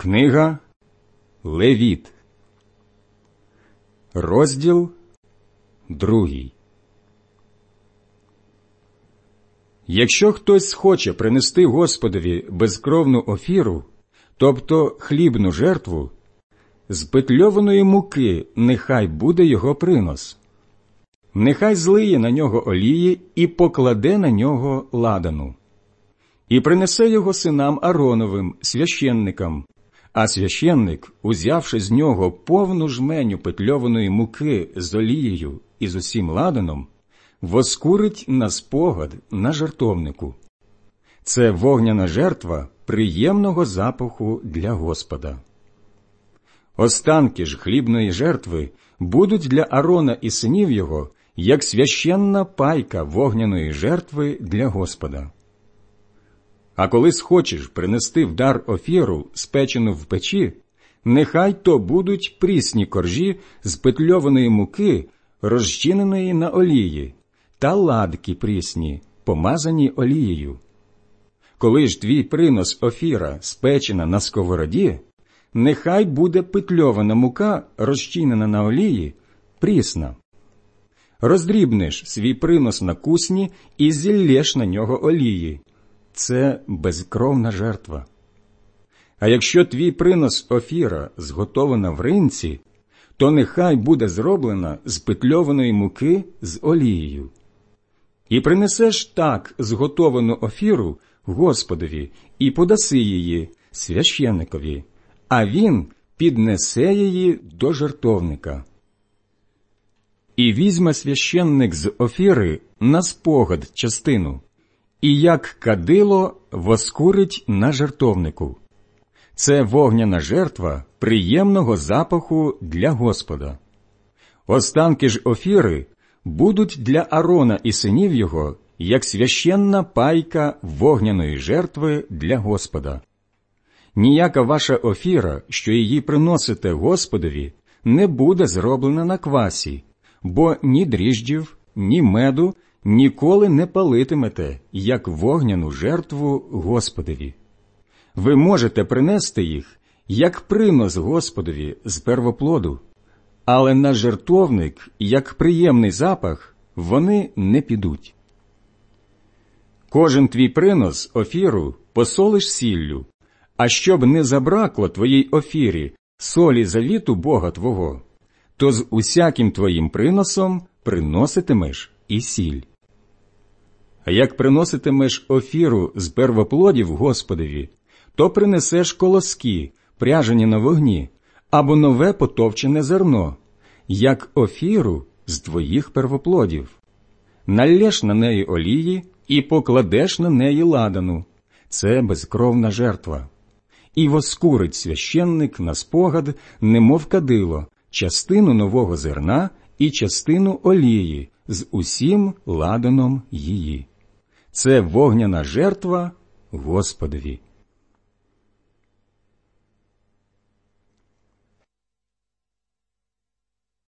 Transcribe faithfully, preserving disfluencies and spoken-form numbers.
Книга Левіт, розділ другий. Якщо хтось схоче принести Господові безкровну офіру, тобто хлібну жертву, з петльованої муки нехай буде його принос. Нехай злиє на нього олії і покладе на нього ладану. І принесе його синам Аароновим, священникам, а священник, узявши з нього повну жменю петльованої муки з олією і з усім ладаном, воскурить на спогад на жертовнику. Це вогняна жертва приємного запаху для Господа. Останки ж хлібної жертви будуть для Аарона і синів його, як священна пайка вогняної жертви для Господа. А коли схочеш принести в дар офіру, спечену в печі, нехай то будуть прісні коржі з петльованої муки, розчиненої на олії, та ладки прісні, помазані олією. Коли ж твій принос офіра спечена на сковороді, нехай буде петльована мука, розчинена на олії, прісна. Роздрібнеш свій принос на кусні і зіллєш на нього олії. Це безкровна жертва. А якщо твій принос офіра зготована в ринці, то нехай буде зроблена з петльованої муки з олією. І принесеш так зготовану офіру Господові і подаси її священникові, а він піднесе її до жертовника. І візьме священник з офіри на спогад частину, і як кадило воскурить на жертовнику. Це вогняна жертва приємного запаху для Господа. Останки ж офіри будуть для Аарона і синів його, як священна пайка вогняної жертви для Господа. Ніяка ваша офіра, що її приносите Господові, не буде зроблена на квасі, бо ні дріжджів, ні меду ніколи не палитимете, як вогняну жертву Господові. Ви можете принести їх, як принос Господові з первоплоду, але на жертовник, як приємний запах, вони не підуть. Кожен твій принос офіру посолиш сіллю, а щоб не забракло твоїй офірі солі завіту Бога твого, то з усяким твоїм приносом приноситимеш і сіль. А як приноситимеш офіру з первоплодів Господові, то принесеш колоски, пряжені на вогні, або нове потовчене зерно, як офіру з твоїх первоплодів. Наллєш на неї олії і покладеш на неї ладану. Це безкровна жертва. І воскурить священник на спогад, немов кадило, частину нового зерна і частину олії з усім ладаном її. Це вогняна жертва Господові.